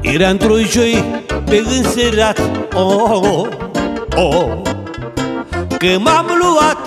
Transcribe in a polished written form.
Era într-o joi pe înserat, oh, oh, că m-am luat